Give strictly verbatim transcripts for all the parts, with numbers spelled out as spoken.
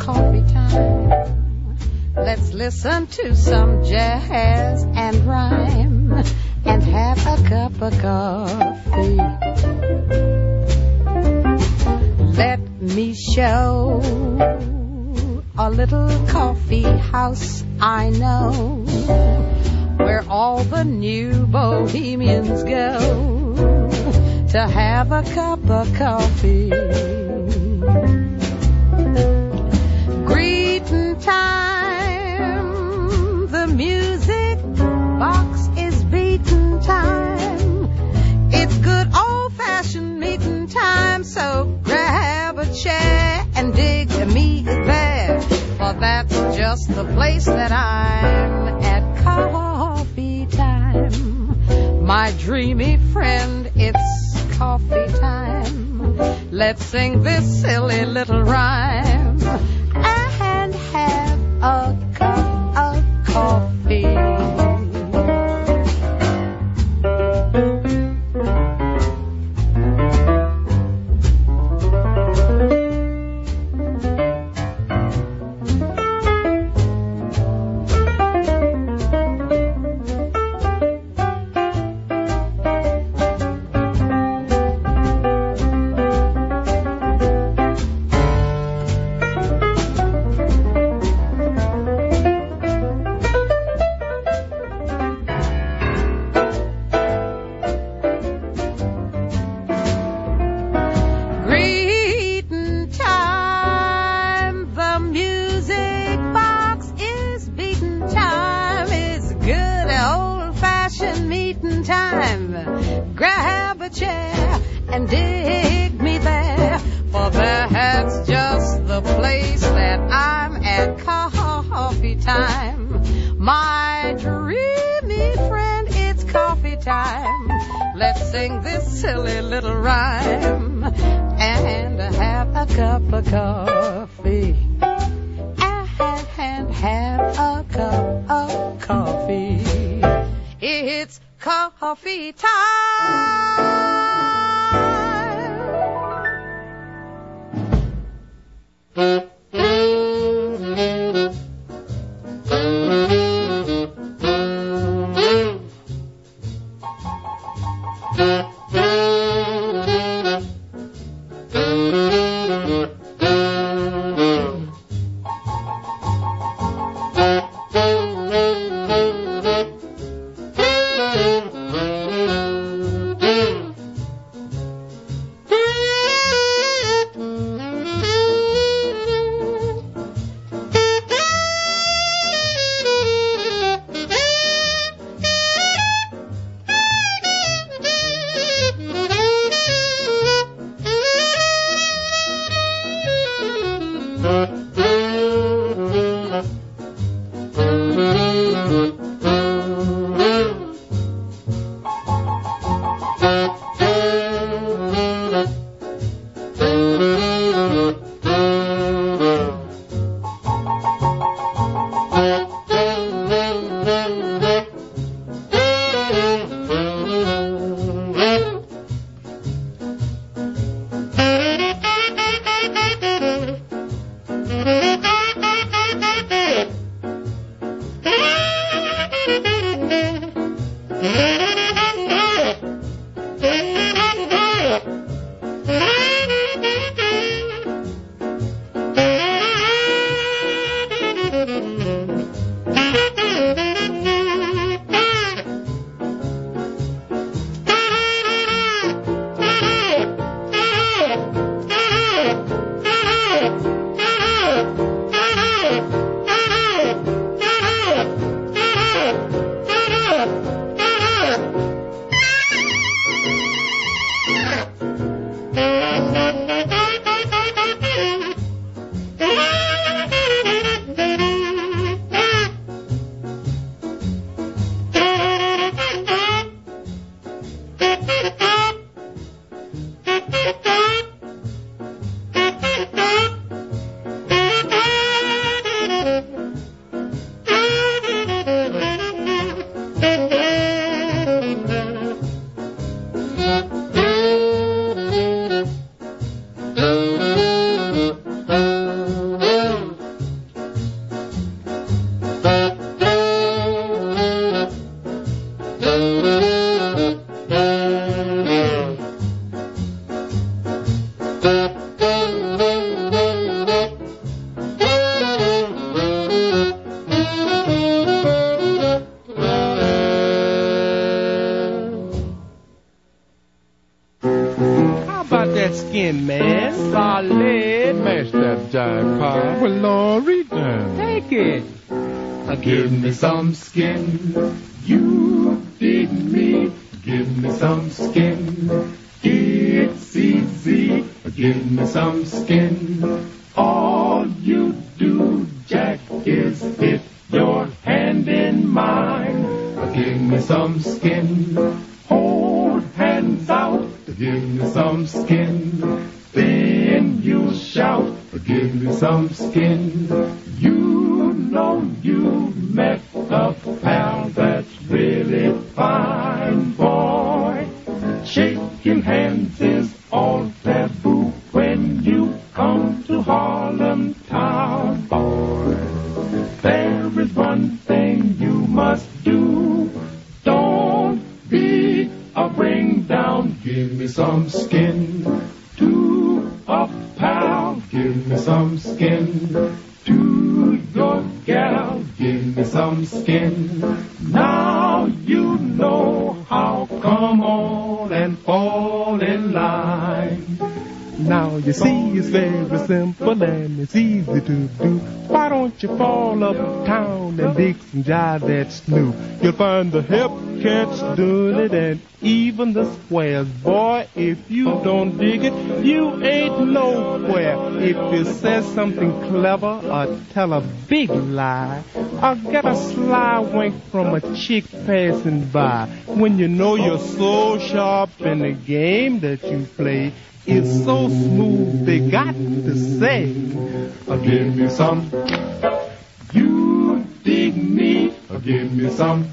coffee time. Let's listen to some jazz and rhyme and have a cup of coffee. Let me show a little coffee house I know, where all the new bohemians go to have a cup of coffee. Greeting time, the music box is beating time. It's good old-fashioned meeting time, so grab a chair and dig me there, for that's just the place that I'm at coffee time. My dreamy friend, it's coffee time. Let's sing this silly little rhyme and have a cup of coffee. Sing this silly little rhyme and have a cup of coffee. And have a cup of coffee. It's coffee time. skin, man. Solid. Smash that jive pie. Well, Lord, then. Take it. Uh, give me some skin. You dig me. Give me some skin. It's easy. Uh, give me some skin. All you do, Jack, is hit your hand in mine. Uh, give me some skin. Hold hands out. Give me some skin. Then you shout. Give me some skin. You know you met a pal that's really fine, boy. Shaking hands is all taboo when you come to Harlem town, boy. There is one thing you must do. Don't be a bring down. Give me some skin to a pal. Give me some skin to your gal. Give me some skin. Now you know how. Come on and fall in line. Now you see it's very simple and it's easy to do. Why don't you fall uptown and dig some jive that's new? You'll find the hip cats doing it and even the squares. Boy, if you don't dig it, you ain't nowhere. If you say something clever or tell a big lie or get a sly wink from a chick passing by, when you know you're so sharp in the game that you play, it's so smooth they got to say, uh, give me some. You dig me. Uh, give me some.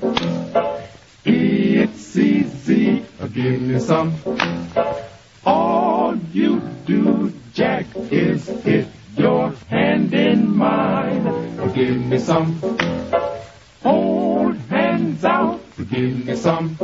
It's easy. Uh, give me some. All you do, Jack, is hit your hand in mine. Uh, give me some. Hold hands out. Uh, give me some.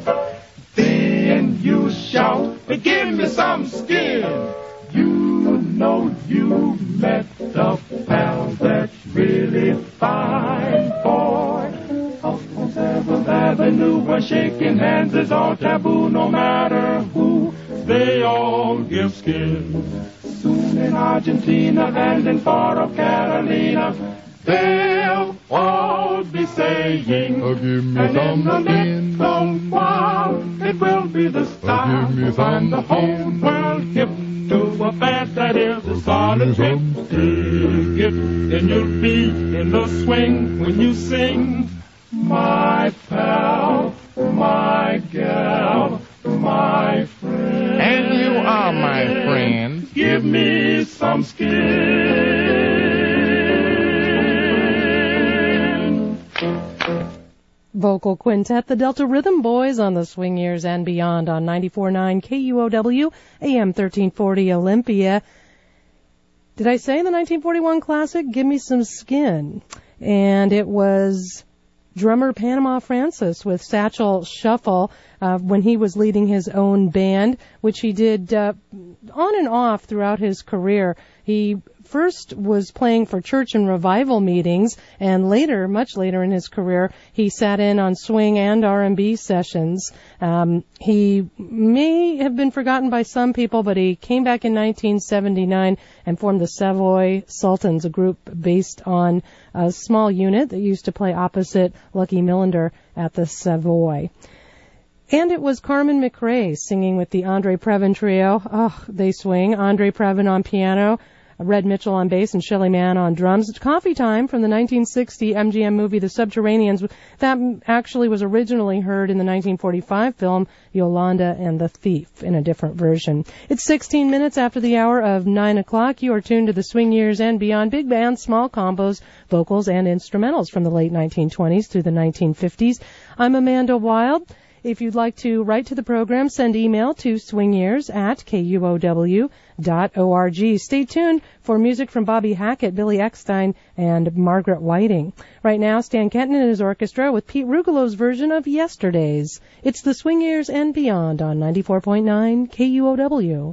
Then you shout, give me some skin. You know you met a pal that's really fine, boy. Up on Seventh Avenue where shaking hands is all taboo, no matter who, they all give skin. Soon in Argentina and in far off Catalina, they'll all be saying, oh, give me and some in the skin. next while, it will be the style oh, give me to find the some whole skin. world hip to a fad that is a solid hit. Dig it, then you'll be in the swing when you sing. My pal, my gal, my friend. And you are my friend. Give me some skin. Vocal Quintet, the Delta Rhythm Boys on the Swing Years and Beyond on ninety-four point nine K U O W, A M thirteen forty Olympia. Did I say the nineteen forty-one classic, Give Me Some Skin? And it was drummer Panama Francis with Satchel Shuffle uh, when he was leading his own band, which he did uh, on and off throughout his career. He first was playing for church and revival meetings, and later, much later in his career, he sat in on swing and R and B sessions. Um, he may have been forgotten by some people, but he came back in nineteen seventy-nine and formed the Savoy Sultans, a group based on a small unit that used to play opposite Lucky Millinder at the Savoy. And it was Carmen McRae singing with the Andre Previn Trio. Oh, they swing. Andre Previn on piano, Red Mitchell on bass, and Shelly Mann on drums. It's Coffee Time from the nineteen sixty M G M movie The Subterraneans. That actually was originally heard in the nineteen forty-five film Yolanda and the Thief in a different version. It's sixteen minutes after the hour of nine o'clock. You are tuned to the Swing Years and Beyond. Big bands, small combos, vocals, and instrumentals from the late nineteen twenties through the nineteen fifties. I'm Amanda Wild. If you'd like to write to the program, send email to swingyears at K U O W dot org. Stay tuned for music from Bobby Hackett, Billy Eckstein, and Margaret Whiting. Right now, Stan Kenton and his orchestra with Pete Rugelo's version of Yesterdays. It's the Swing Years and Beyond on ninety-four point nine K U O W.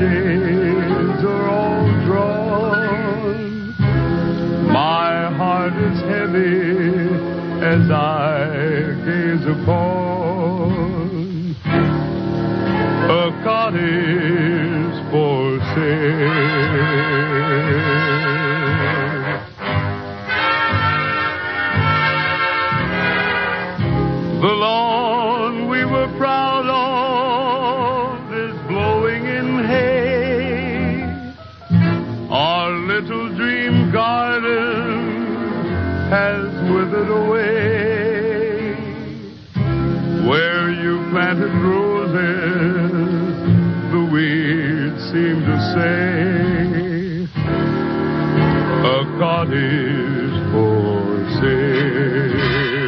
shades are all drawn. My heart is heavy as I gaze upon a cottage for sale. The lawn we were proud of is blowing in hay. Our little dream garden has withered away. Where you planted roses, the weeds seem to say, a cottage for sale.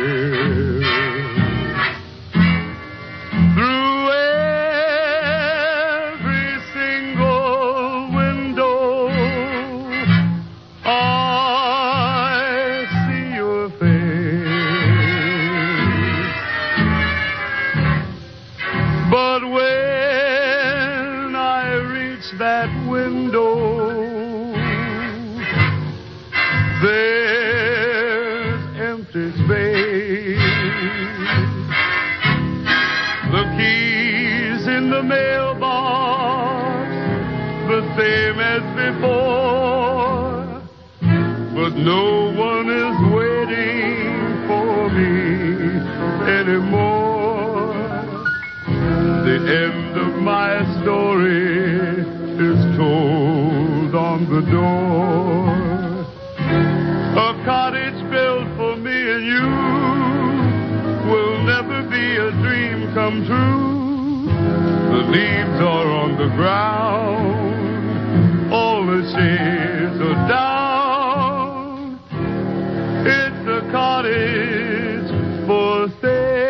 Same as before, but no one is waiting for me anymore. The end of my story is told on the door. A cottage built for me and you will never be a dream come true. The leaves are on the ground, all the shades are down. It's a cottage for sale.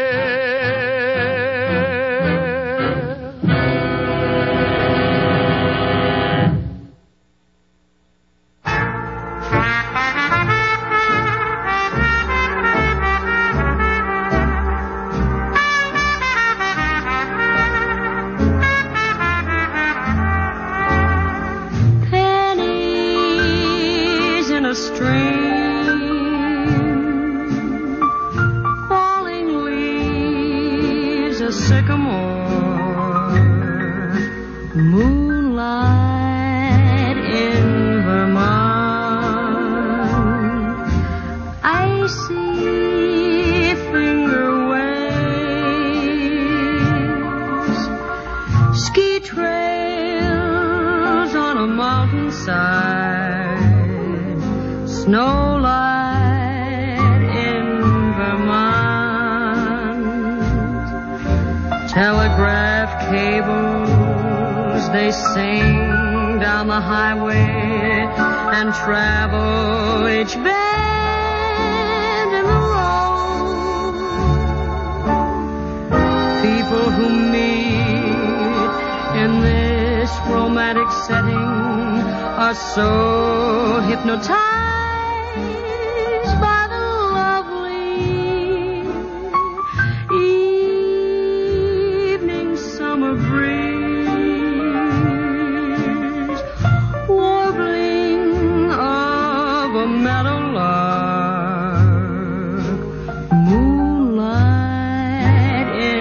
Telegraph cables, they sing down the highway and travel each bend in the road. People who meet in this romantic setting are so hypnotized by the lovely evening summer breeze, warbling of a meadowlark, moonlight in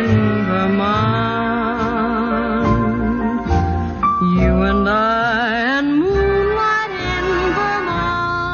Vermont, you and I and moonlight in Vermont.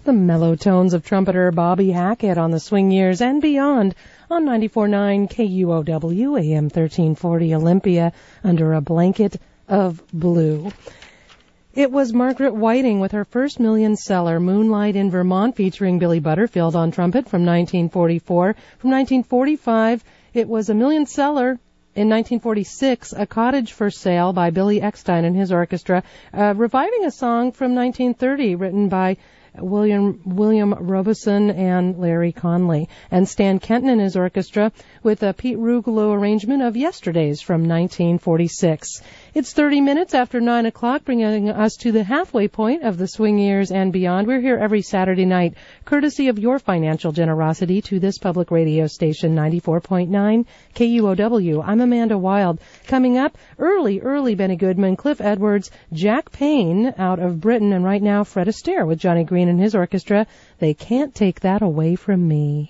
The mellow tones of trumpeter Bobby Hackett on the swing years and beyond on ninety-four point nine K U O W, A M thirteen forty Olympia, under a blanket of blue. It was Margaret Whiting with her first million seller, Moonlight in Vermont, featuring Billy Butterfield on trumpet from nineteen forty-four. From nineteen forty-five, it was a million seller. In nineteen forty-six, A Cottage for Sale by Billy Eckstine and his orchestra, uh, reviving a song from nineteen thirty written by William William Robeson and Larry Conley, and Stan Kenton and his orchestra with a Pete Rugolo arrangement of Yesterdays from nineteen forty-six. It's thirty minutes after nine o'clock, bringing us to the halfway point of the swing years and beyond. We're here every Saturday night, courtesy of your financial generosity to this public radio station, ninety-four point nine K U O W. I'm Amanda Wild. Coming up, early, early Benny Goodman, Cliff Edwards, Jack Payne out of Britain, and right now Fred Astaire with Johnny Green and his orchestra. They Can't Take That Away From Me.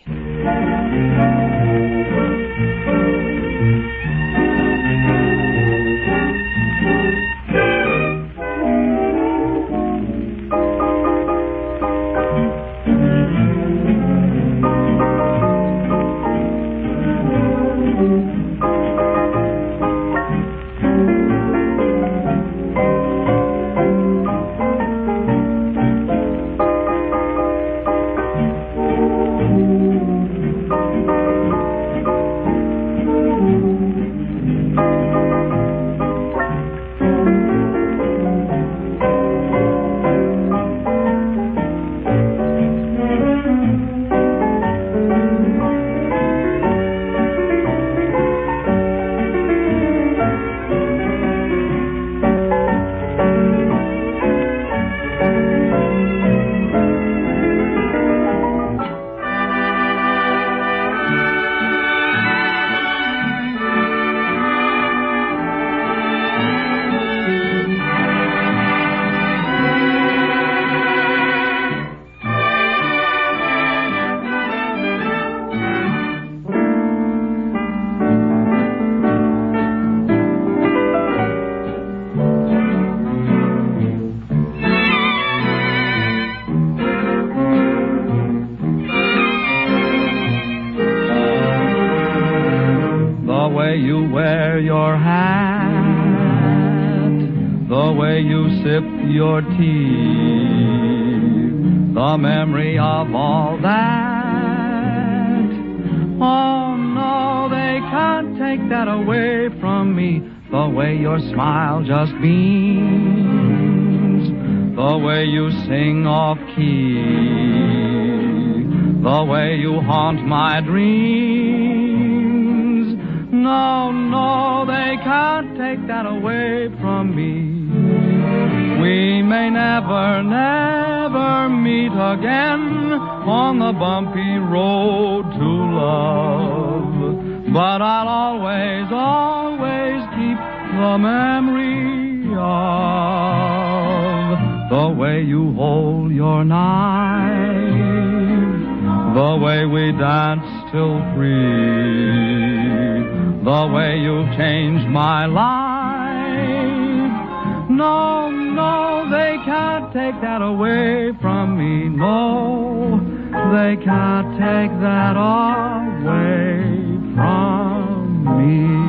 Your tea, the memory of all that. Oh no, they can't take that away from me. The way your smile just beams, the way you sing off key, the way you haunt my dreams. No, no, they can't take that away from me. We may never, never meet again on the bumpy road to love, but I'll always, always keep the memory of the way you hold your knife, the way we danced till three, the way you changed my life. No, no, they can't take that away from me. No, they can't take that away from me.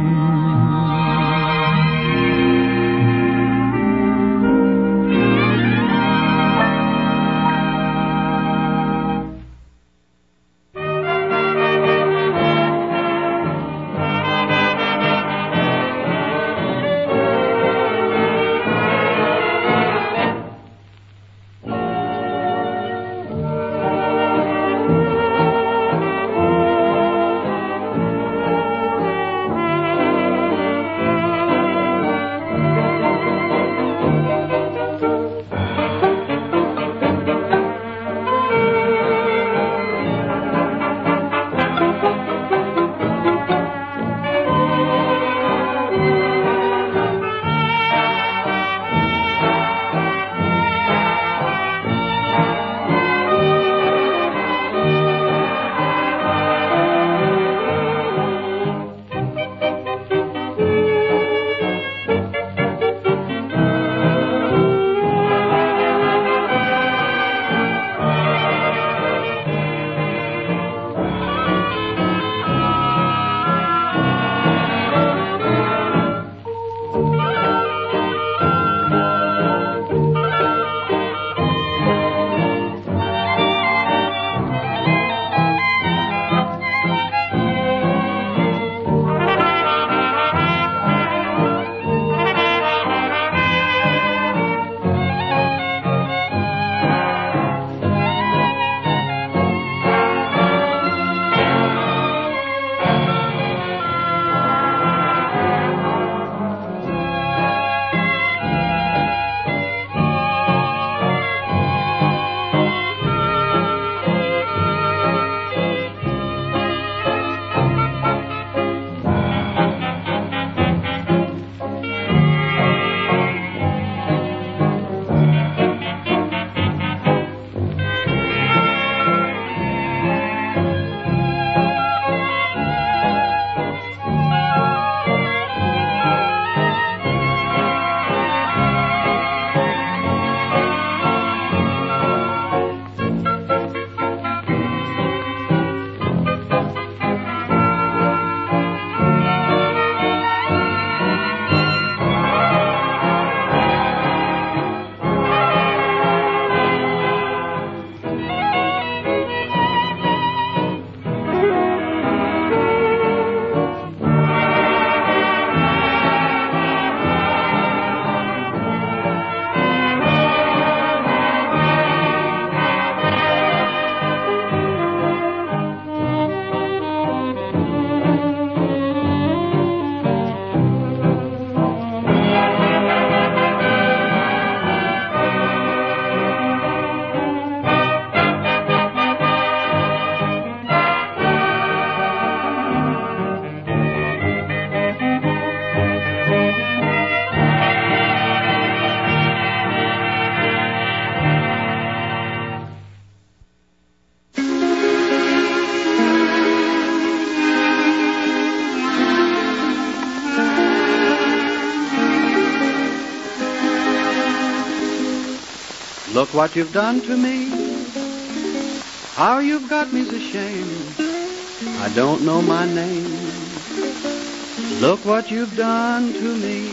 Look what you've done to me. How you've got me's ashamed. I don't know my name. Look what you've done to me.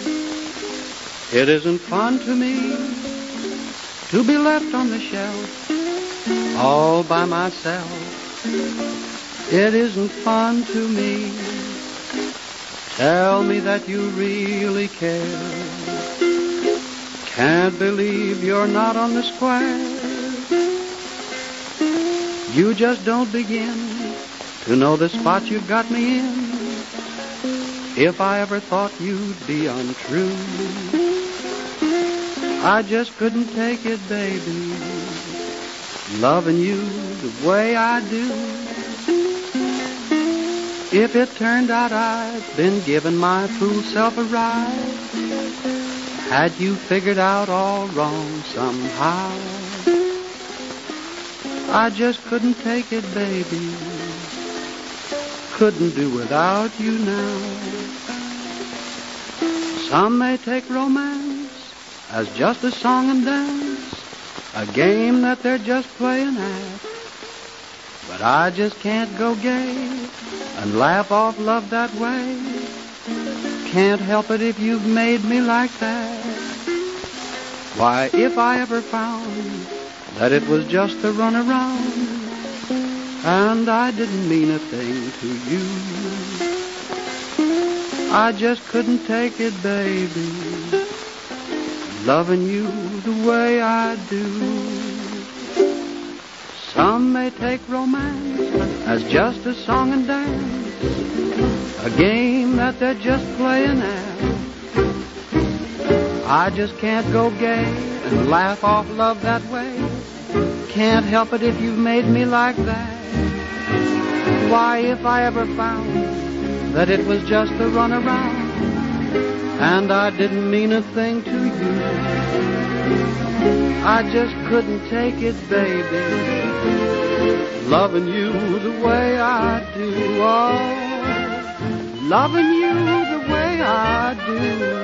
It isn't fun to me to be left on the shelf all by myself. It isn't fun to me. Tell me that you really care. Can't believe you're not on the square. You just don't begin to know the spot you've got me in. If I ever thought you'd be untrue, I just couldn't take it, baby, loving you the way I do. If it turned out I'd been giving my fool self a ride, had you figured out all wrong somehow, I just couldn't take it, baby, couldn't do without you now. Some may take romance as just a song and dance, a game that they're just playing at. But I just can't go gay and laugh off love that way. Can't help it if you've made me like that. Why, if I ever found that it was just a run around and I didn't mean a thing to you, I just couldn't take it, baby, loving you the way I do. Some may take romance as just a song and dance, a game that they're just playing at. I just can't go gay and laugh off love that way. Can't help it if you've made me like that. Why, if I ever found that it was just a runaround and I didn't mean a thing to you, I just couldn't take it, baby, loving you the way I do. Oh, loving you the way I do.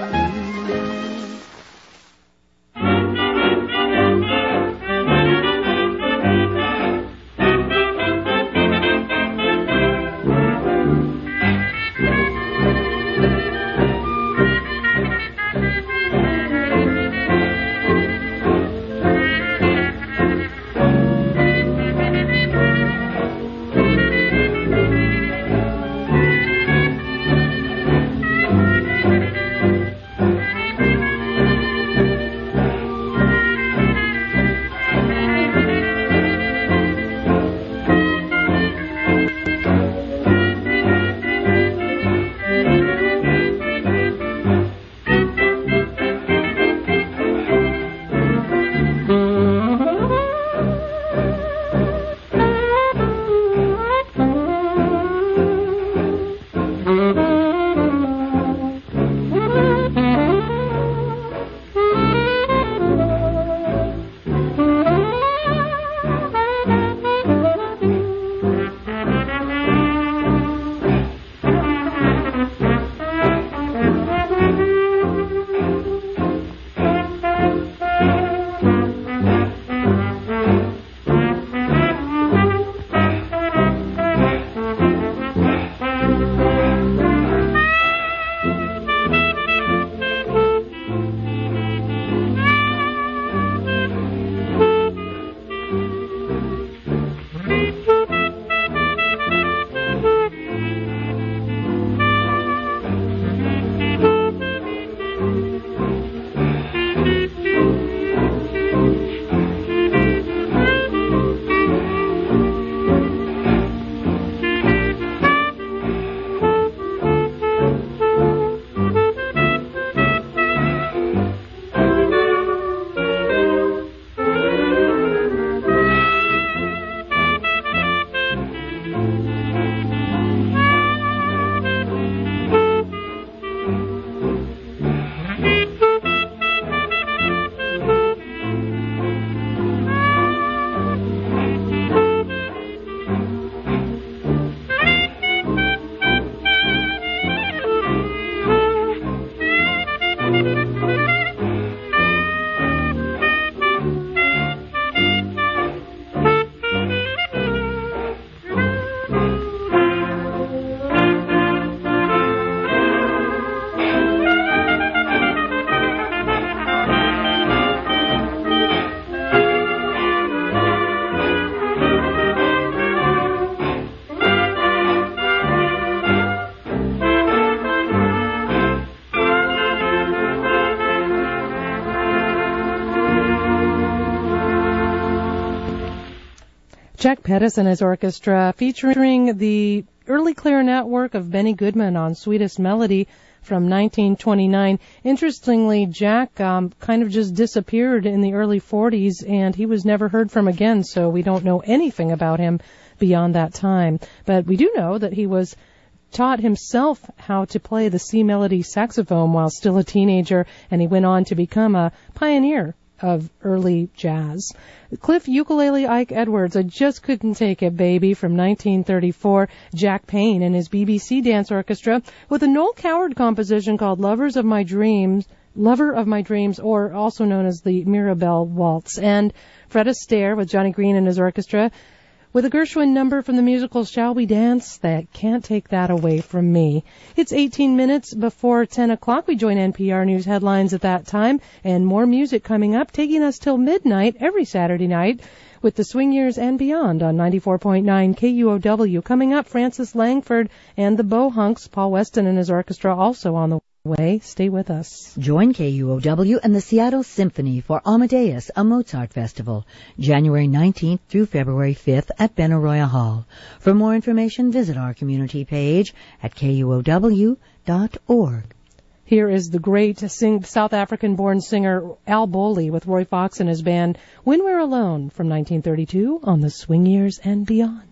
Jack Pettis and his orchestra, featuring the early clarinet work of Benny Goodman on Sweetest Melody from nineteen twenty-nine. Interestingly, Jack um, kind of just disappeared in the early forties, and he was never heard from again, so we don't know anything about him beyond that time. But we do know that he was taught himself how to play the C melody saxophone while still a teenager, and he went on to become a pioneer of early jazz. Cliff Ukulele Ike Edwards, I Just Couldn't Take It, Baby, from nineteen thirty-four. Jack Payne and his B B C Dance Orchestra with a Noel Coward composition called Lovers of My Dreams, Lover of My Dreams, or also known as the Mirabelle Waltz. And Fred Astaire with Johnny Green and his orchestra with a Gershwin number from the musical Shall We Dance? That Can't Take That Away From Me. It's eighteen minutes before ten o'clock. We join N P R News headlines at that time, and more music coming up, taking us till midnight every Saturday night with the Swing Years and Beyond on ninety-four point nine K U O W. Coming up, Francis Langford and the Bohunks, Paul Weston and his orchestra also on the way. Stay with us. Join K U O W and the Seattle Symphony for Amadeus, a Mozart festival, January nineteenth through February fifth at Benaroya Hall. For more information, visit our community page at K U O W dot org. Here is the great sing- South African-born singer Al Bowley with Roy Fox and his band When We're Alone from nineteen thirty-two on the Swing Years and Beyond.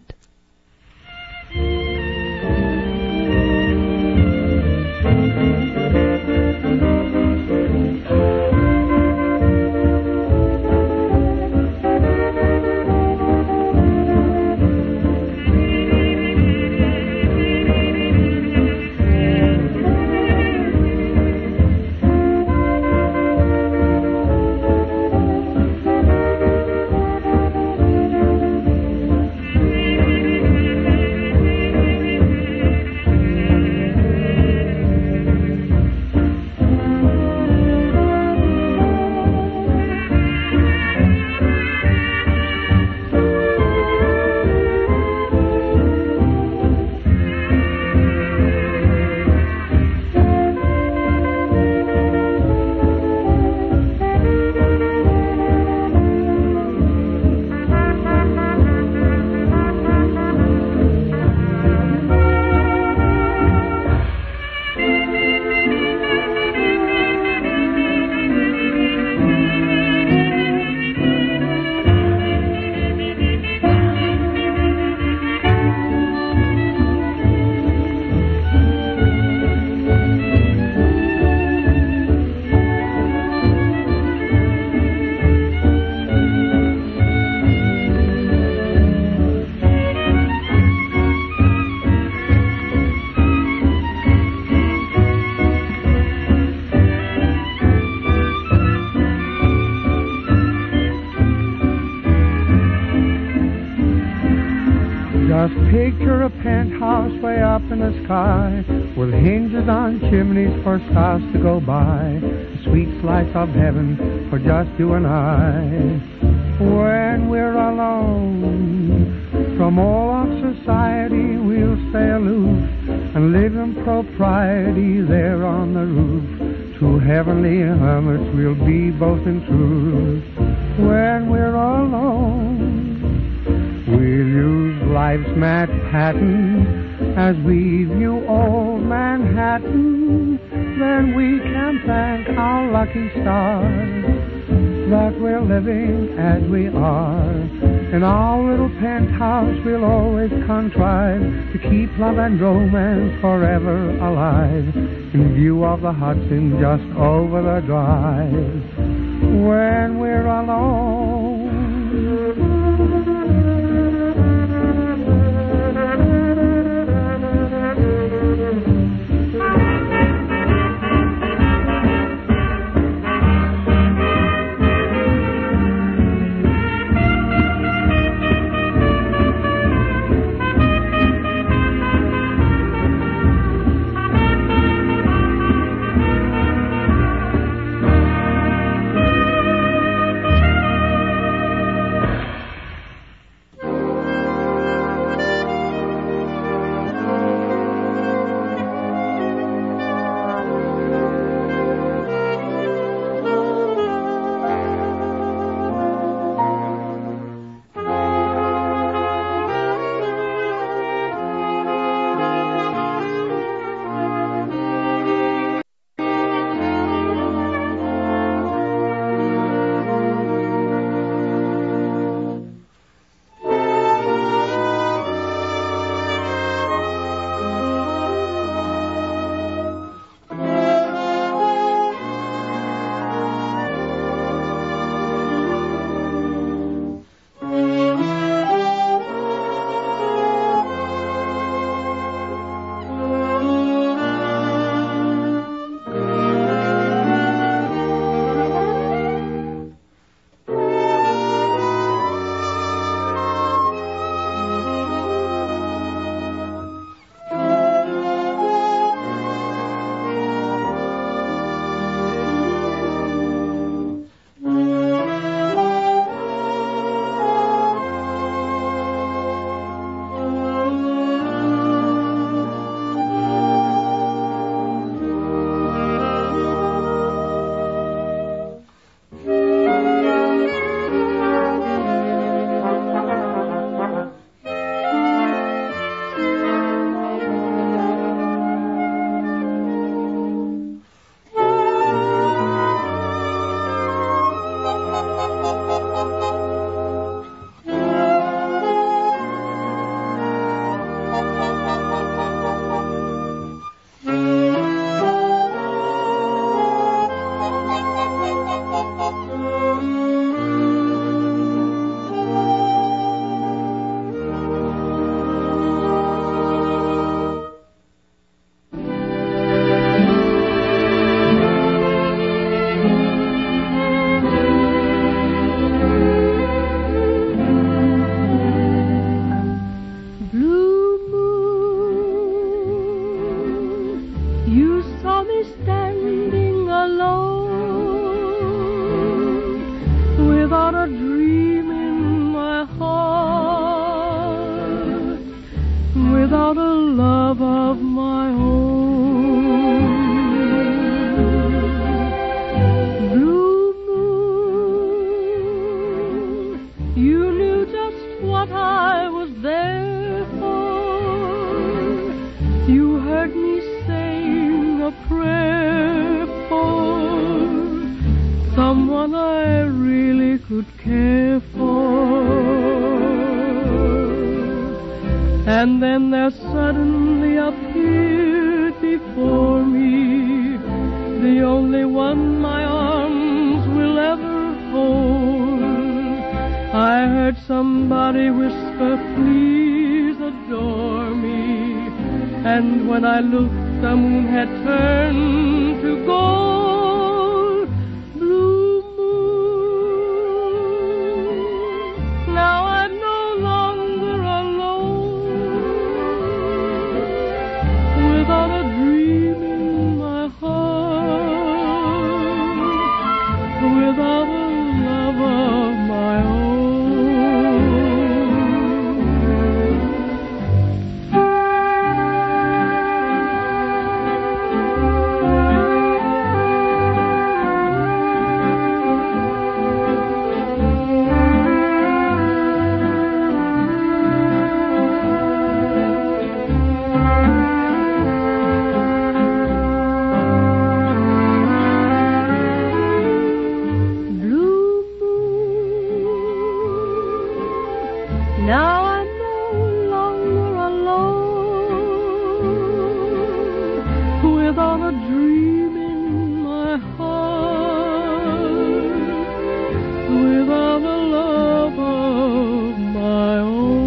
Just picture a penthouse way up in the sky, with hinges on chimneys for stars to go by. A sweet slice of heaven for just you and I. When we're alone from all of society, we'll stay aloof and live in propriety there on the roof. Two heavenly hermits we'll be both in truth. When we're alone, we'll use life's mad pattern as we view old Manhattan. Then we can thank our lucky stars that we're living as we are. In our little penthouse we'll always contrive to keep love and romance forever alive, in view of the Hudson just over the drive. When we're alone, love of my own. Blue moon, you knew just what I was there for. You heard me sing a prayer for someone I really could care for. And then there suddenly appeared before me the only one my arms will ever hold. I heard somebody whisper, please adore me. And when I looked, the moon had turned to gold. Blue moon, now I'm no longer alone, without a dream in my heart, without a love of my own. Now I'm no longer alone, without a dream in my heart, without a love of my own.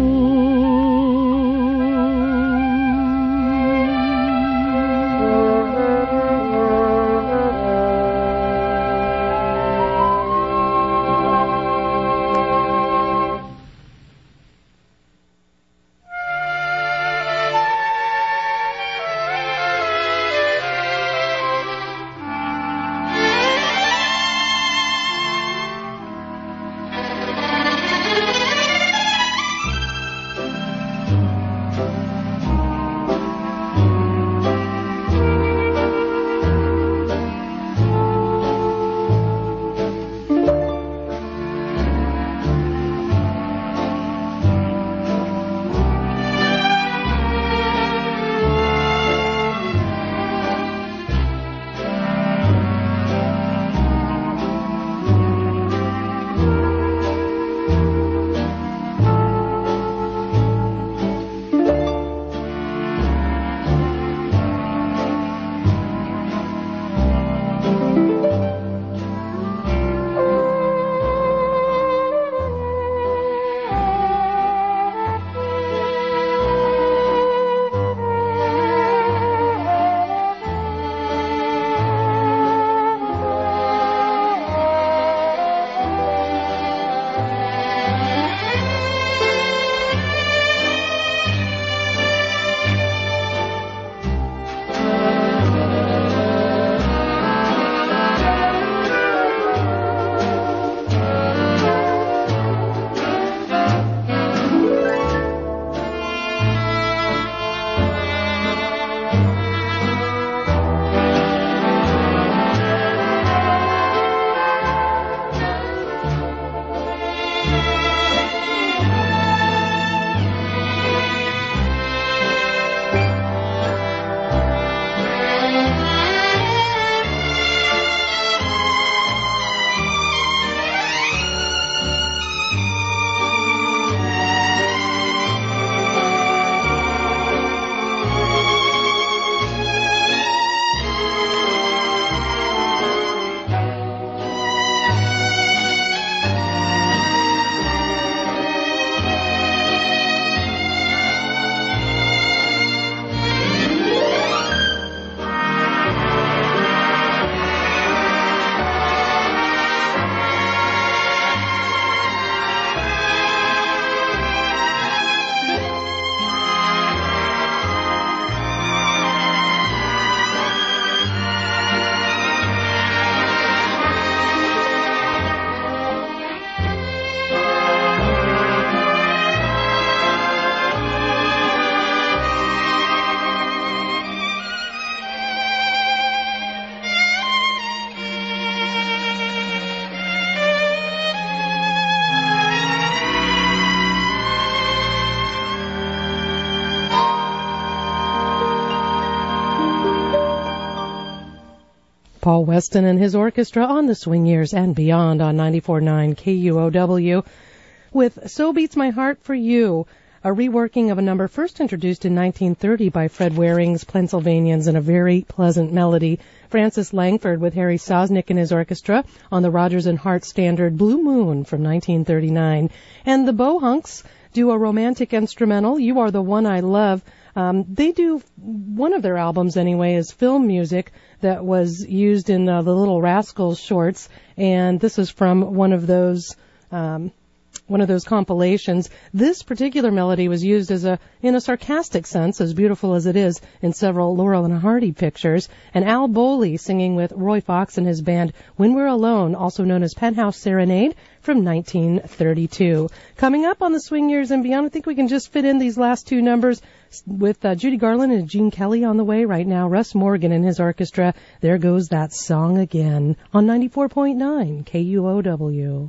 Paul Weston and his orchestra on the Swing Years and Beyond on ninety-four point nine K U O W with So Beats My Heart for You, a reworking of a number first introduced in nineteen thirty by Fred Waring's Pennsylvanians and a very pleasant melody. Francis Langford with Harry Sosnick and his orchestra on the Rodgers and Hart standard Blue Moon from nineteen thirty-nine. And the Bohunks do a romantic instrumental, You Are the One I Love. Um, they do, one of their albums anyway, is film music that was used in uh, the Little Rascals shorts, and this is from one of those um, one of those compilations. This particular melody was used as a in a sarcastic sense, as beautiful as it is, in several Laurel and Hardy pictures. And Al Bowley singing with Roy Fox and his band When We're Alone, also known as Penthouse Serenade, from nineteen thirty-two. Coming up on the Swing Years and Beyond, I think we can just fit in these last two numbers with uh, Judy Garland and Gene Kelly on the way right now. Russ Morgan and his orchestra. There Goes That Song Again on ninety-four point nine K U O W.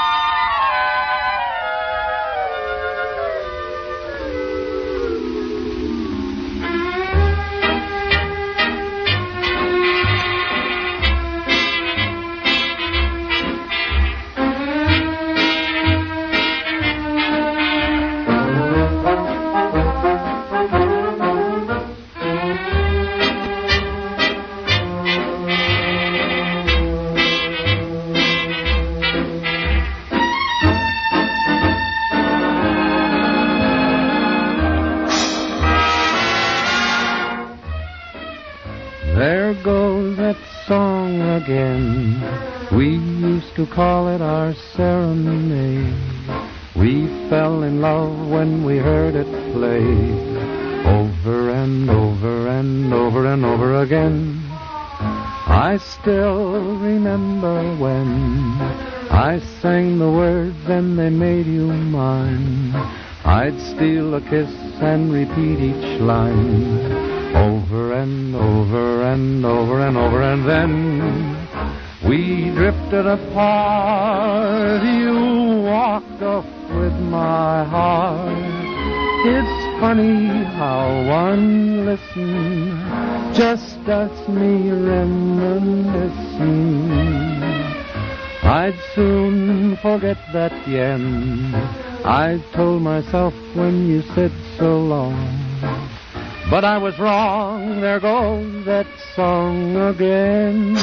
There goes that song again. We used to call it our serenade. We fell in love when we heard it play, over and over and over and over again. I still remember when I sang the words and they made you mine. I'd steal a kiss and repeat each line, over and over and over and over, and then we drifted apart. You walked off with my heart. It's funny how one listens, just as me reminiscing. I'd soon forget that yen I told myself when you said so long. But I was wrong, there goes that song again.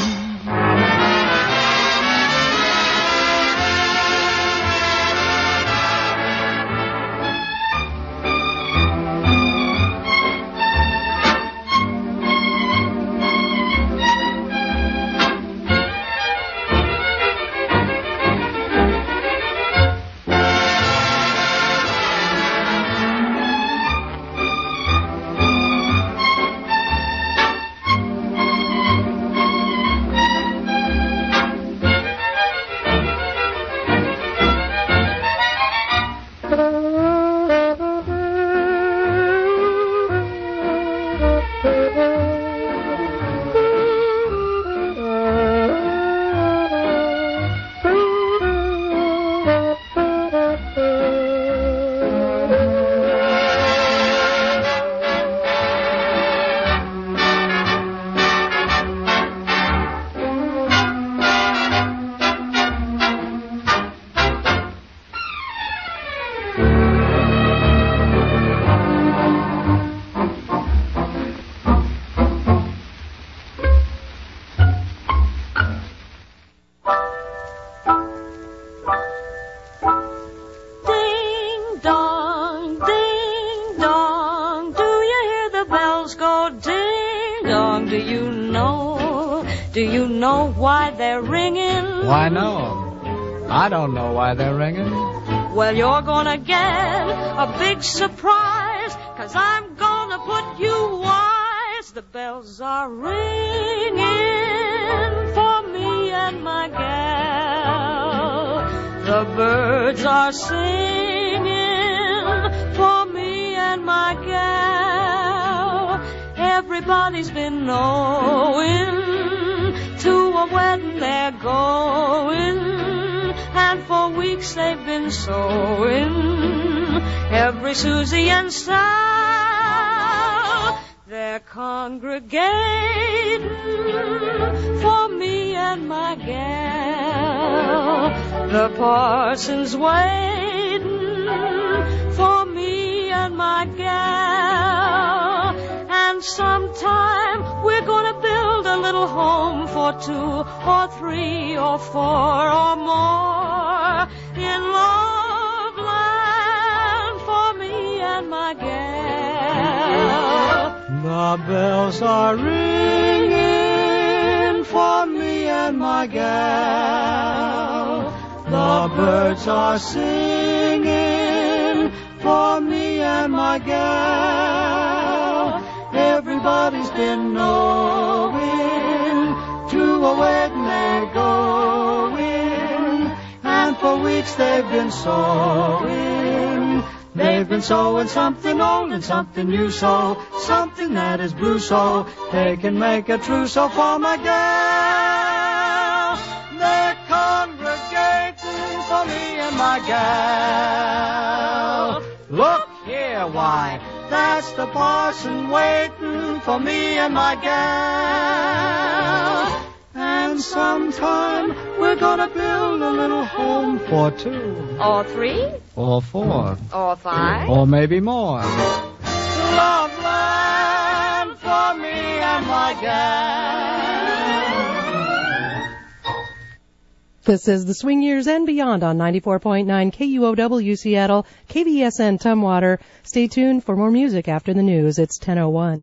Why, no. I don't know why they're ringing. Well, you're gonna get a big surprise, 'cause I'm gonna put you wise. The bells are ringing for me and my gal. The birds are singing for me and my gal. Everybody's been knowing to a wedding they're going, and for weeks they've been sewing every Susie and Sal. They're congregating for me and my gal. The parson's waiting for me and my gal. And sometime we're gonna build a little home for two or three or four or more in love land for me and my gal. The bells are ringing for me and my gal. The birds are singing for me and my gal. Everybody's been knowing to a wedding they're going, and for weeks they've been sowing. They've been sowing something old and something new, so something that is blue, so they can make a trousseau for my gal. They're congregating for me and my gal. Look here, why, that's the parson waiting for me and my gal. And sometime we're gonna build a little home for two. Or three. Or four. Or five. Or maybe more. Love land for me and my gal. This is the Swing Years and Beyond on ninety-four point nine K U O W Seattle, K B S N Tumwater. Stay tuned for more music after the news. It's ten oh one.